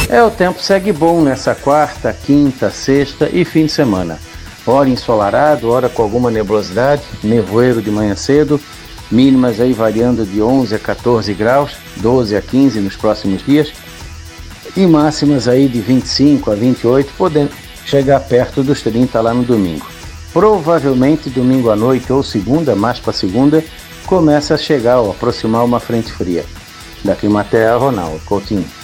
O tempo segue bom nessa quarta, quinta, sexta e fim de semana. Hora ensolarado, hora com alguma nebulosidade, nevoeiro de manhã cedo, mínimas aí variando de 11 a 14 graus, 12 a 15 nos próximos dias, e máximas aí de 25 a 28, podendo chegar perto dos 30 lá no domingo. Provavelmente domingo à noite ou segunda, mais para segunda, começa a chegar ou aproximar uma frente fria. Da Climatea, Ronaldo Coutinho.